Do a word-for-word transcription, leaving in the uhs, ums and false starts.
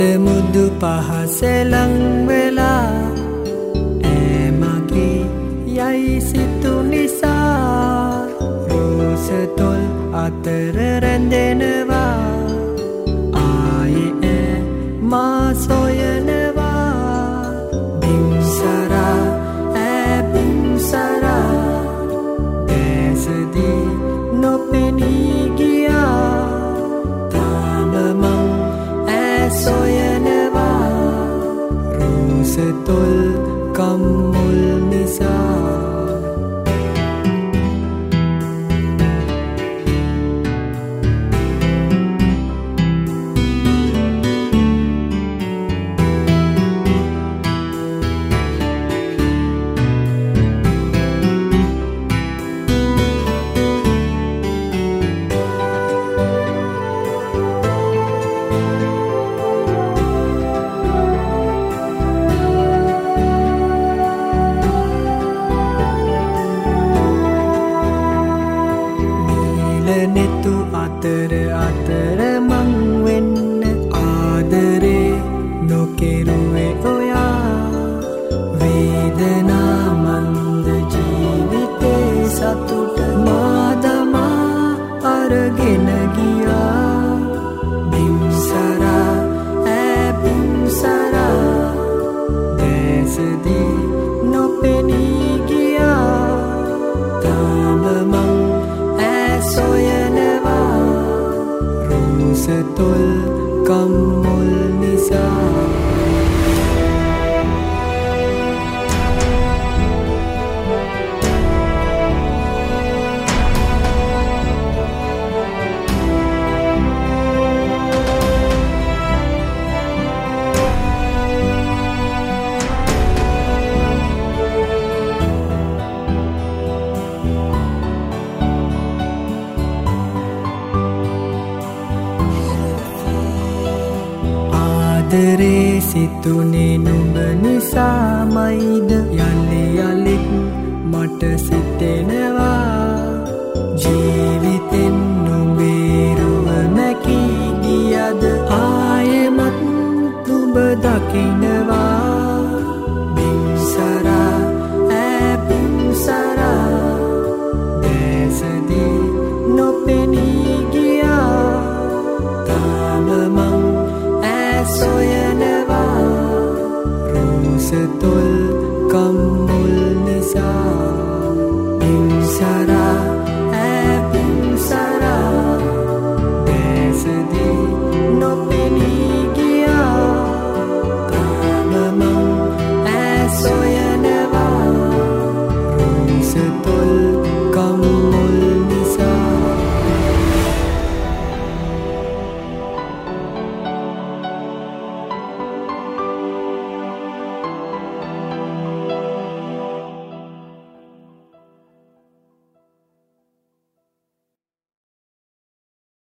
මුදු පහසෙලං වෙලා ඈමගේ යයි සිතු නිසා රෝස තොල් අතර රැඳෙනවා ආයේ ඈ මා සොයනවා බිම්සරා ඈ බිම්සරා දැසදී නොපෙනී ගියා තාම මං ඈ සොයනවා රෝස තොල් කම්මුල් නිසා නෙතු අතර අතර මං වෙන්න ආදරේ නොකෙරුවේ ඔයා වේදනා මන්ද ජීවිතේ සතුට මාදමා අරගෙන ගියා බිම්සරා ඈ බිම්සරා දැසදී නොපෙනී ගියා තාම මං සොයනවා රෝස තොල් කම්මුල් නිසා ආදරේ සිතුනේ නුඹ නිසාමයිද යලි යලිත් මට සිතෙනවා ජීවිතෙන් නුඹේ රුව නැකී ගියද ආයෙමත් නුඹ දකින්නවා